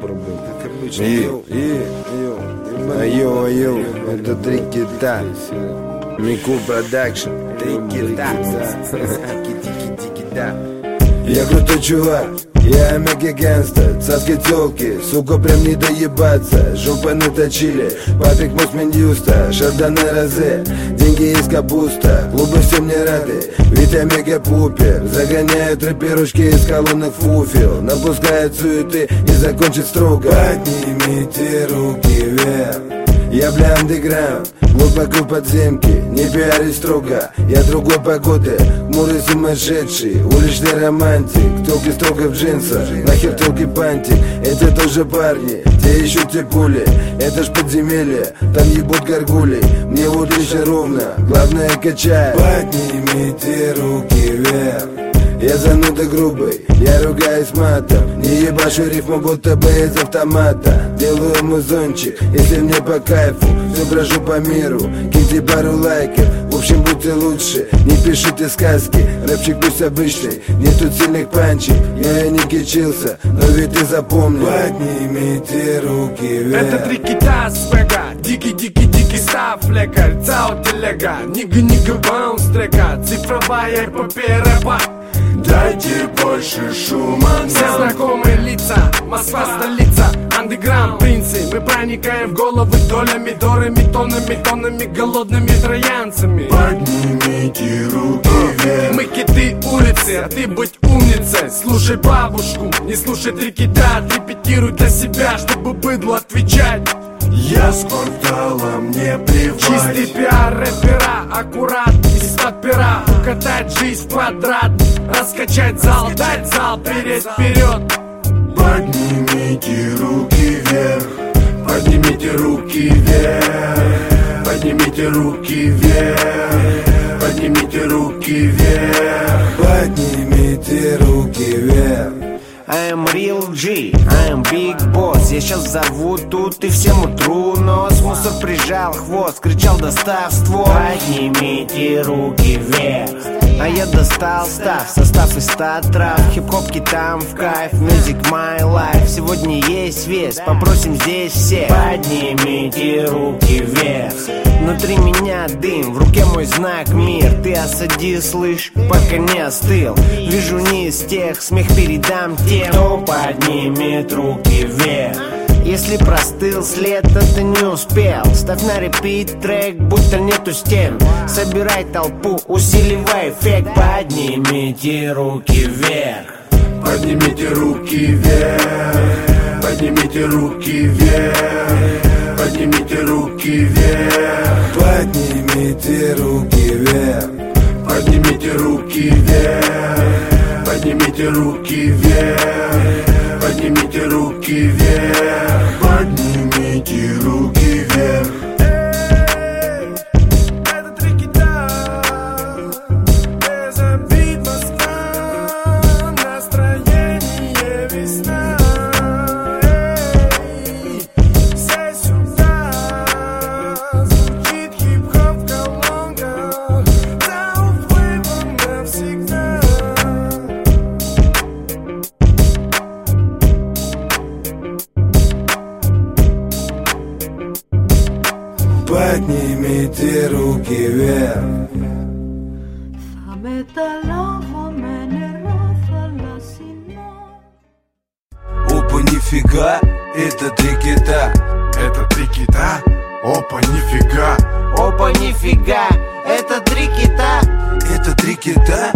Как обычно. Йо, это три кита. Мику продакшн. Три кита. Я крутой чувак, я мега гангстер, царские тёлки, сука, прям не доебаться. Жопа наточили, папик Мосмендюста, шарданы розе, деньги из капуста, клубы все мне рады, ведь я мега пупер. Загоняют рэперушки из колонны фуфел, напускают суеты и закончат строго. Поднимите руки вверх. Я бля андеграунд, глубоко в подземке, не пиарюсь строго. Я другой погоды, хмурый сумасшедший, уличный романтик, толки строго в джинсах, нахер толки пантик. Это тоже парни, те еще те пули, это ж подземелье, там ебут горгули. Мне вот лишь ровно, главное качает. Поднимите руки вверх. Я зануда грубый, я ругаюсь матом, не ебашу рифму, будто бы из автомата. Делаю музончик, если мне по кайфу, все брожу по миру, киньте пару лайков. В общем, будьте лучше, не пишите сказки, рэпчик пусть обычный, нет тут сильных панчей. Я не кичился, но ведь ты запомни. Поднимите руки вверх. Это три кита свега, дикий став, лекарь, цао телега, нига баунс трека, цифровая эпопея рэпа. Дайте больше шума. Все знакомые лица, Москва столица, андеграунд принцы. Мы проникаем в головы долями, дорами, тоннами, голодными троянцами. Поднимите руки вверх. Мы киты улицы, а ты будь умницей. Слушай бабушку, не слушай три кита. Репетируй для себя, чтобы быдлу отвечать. Я с кварталом не плевать. Чистый пиар рэпера, аккурат, из-под пера. Укатать жизнь в квадрат, раскачать зал, дать зал, перед вперед. Поднимите руки вверх. Поднимите руки вверх. Поднимите руки вверх. Поднимите руки вверх. Поднимите руки вверх. I am real G, I am big boss. Я сейчас взорву тут и всем утру нос. Мусор прижал хвост, кричал достав ствол. Поднимите руки вверх. А я достал став, состав из 100 трав. Хип-хоп китам в кайф, music my life. Сегодня есть вес, попросим здесь всех. Поднимите руки вверх. Внутри меня дым, в руке мой знак мир. Ты осади, слышь, пока не остыл. Вижу не из тех, смех передам тем, кто поднимет руки вверх. Если простыл след, то ты не успел. Ставь на репит трек, будто нету стен. Собирай толпу, усиливай эффект. Поднимите руки вверх. Поднимите руки вверх. Поднимите руки вверх. Поднимите руки вверх. Поднимите руки вверх. Поднимите руки вверх. Поднимите руки вверх. Поднимите руки вверх. Поднимите руки вверх. Это три кита, без обид Москва, настроение весна. Все сюда, звучит хип-хоп в колонках, за уплывом навсегда. Поднимите руки вверх. Θα μεταλάβω με νερό θαλασσινό. Опа, нифига, это три кита. Это три кита? Опа, нифига. Опа, нифига, это три кита. Это три кита.